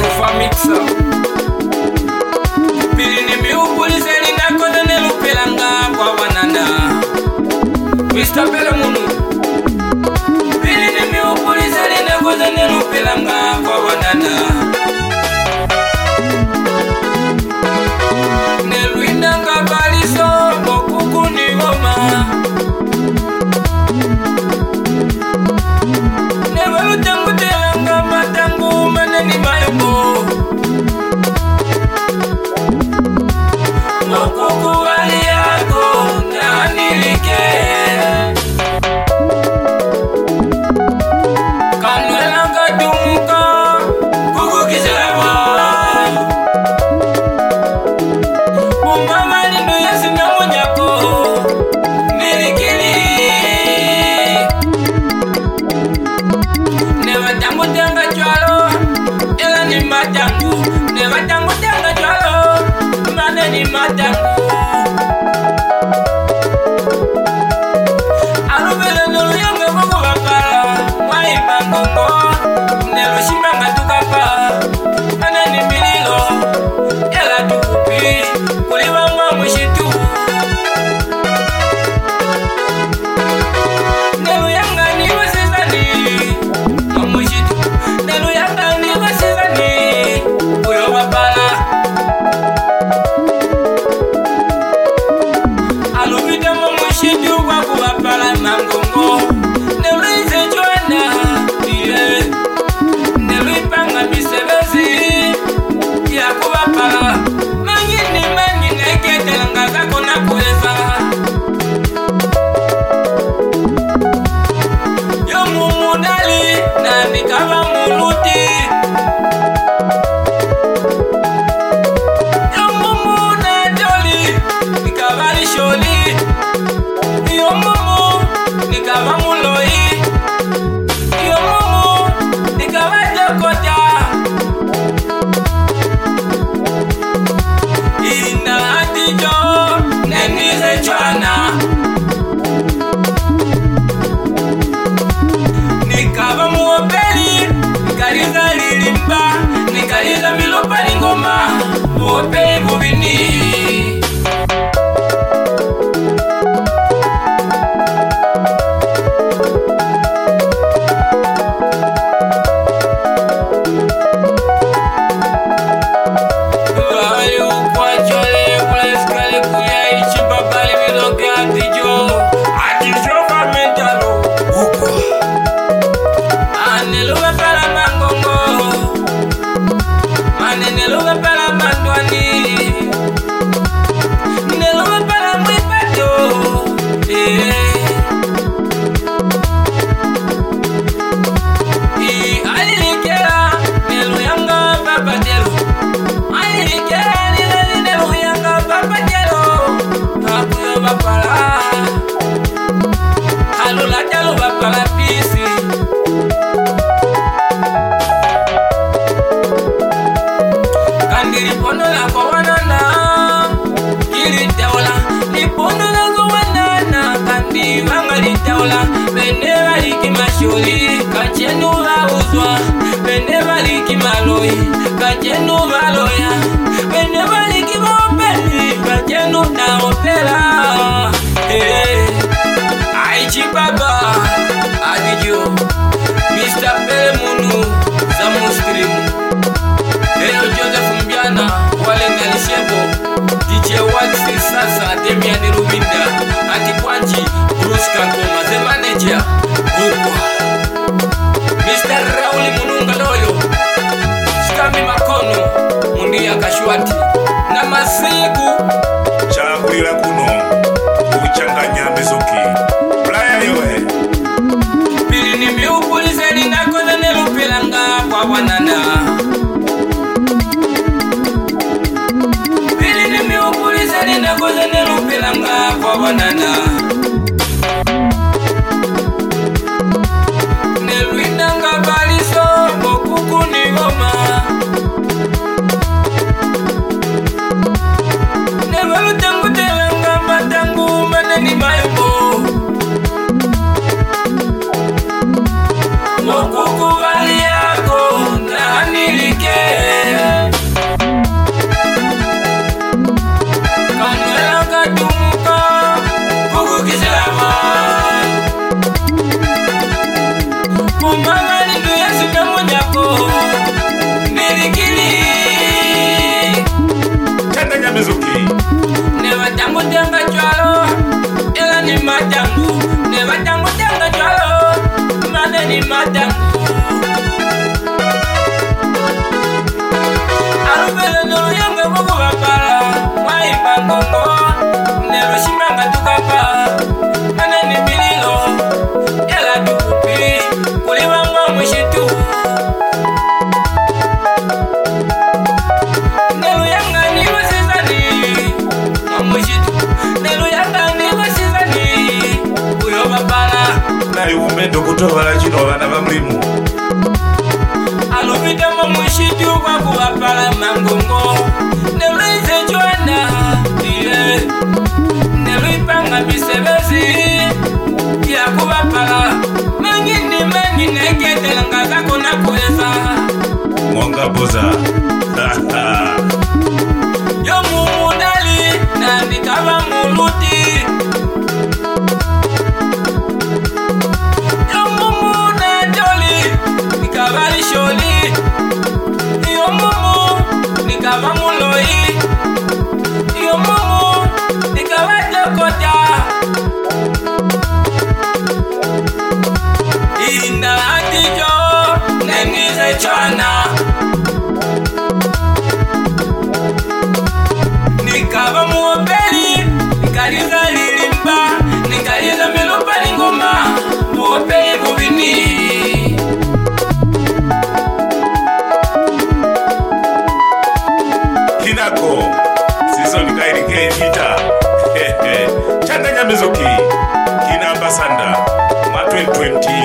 Alpha Mixa. Pili ni miupulise linakoza nelupelanga kwa wananda Mr. Pele Munu. Pili ni miupulise linakoza nelupelanga kwa wananda Neluinda ngabaliso mokuku ni goma Nevalutangu telanga matangu maneni mayuko Mokuku wali yako na nilike Kanwela kadumuka kuku kiselewa Umama lindu yasi na monyako nilikili Nevatangu tenga chwalo ela ni matangu Nevatangu tenga chwalo mane ni matangu Alubele nulu yonge mungu wapala Mwaiba ngongo Nelu shimanga tukapa Mane ni mililo ela tukupi Kuliwa mwa mwishitu Nelu yanga ni wasizani Mwa mwishitu Nelu yanga ni wasizani Uyo wapala Alubita mwa mwishitu kwa kuwapala mangongo Nelu ize juana yeah. Nelu ipanga misebezi ya kuwapala Mangini ketelanga kako na kuleza Yo mumudali na nikava muluti Yo mumudali nikava lisholi Yo mumu nikava muloi Yo mumu nikava jokota Ina atijo nenize chwana Nikava muopeli Nikaliza lilimba Nikaliza milopa lingoma Muopeli bubini Kachenu vauzwa, bene valiki maloi Kachenu valoya, bene valiki maopeli Kachenu na opela Aichi baba, adijo Mr. Pele Munu, Zamu Stream Leo Joseph Mbiana, wale Nalisebo DJ Waxi sasa, Demian Rubinda Antipwanchi, Bruce Kankoma, the manager Mr. Rauli Mununga Loyo Skami Makono Mundia Kashwati na Masiku Chakwila kuno Uchanganya mezoki Playa yohe Pili ni miupulise linakoza nelupelanga kwa wananda Pili ni miupulise linakoza nelupelanga kwa wananda Neluinda ngabaliso mokuku ni goma ni matangu alubele nolo yange bogo bapala mwaimba ngongo nelo shimanga tukapa ane ni mililo ela tupi kuliwa mwa mwishitu nelo yanga ni wasizani mwa mwishitu nelo yanga ni wasizani uyo bapala naye umendo kutobala chino bana bamulimu aluvita mwa mwishitu kwa kuwapala mangongo neluize joana iye neluipanga bisebezi ya kuwapala mangini neketelanga zako na kuweza mwanga boza yo mumudali na nikaba muluti yo mumudajoli nikaba lisholi yo mumu nikaba muloi yo mumu nikaba jokota ina atijo nengize chwana nikaba muopeli nikaliza lilimba nikaliza milupa lingoma muopeli bubini kinako season kairike kita changanya mezoki kinamba sanda ma 2020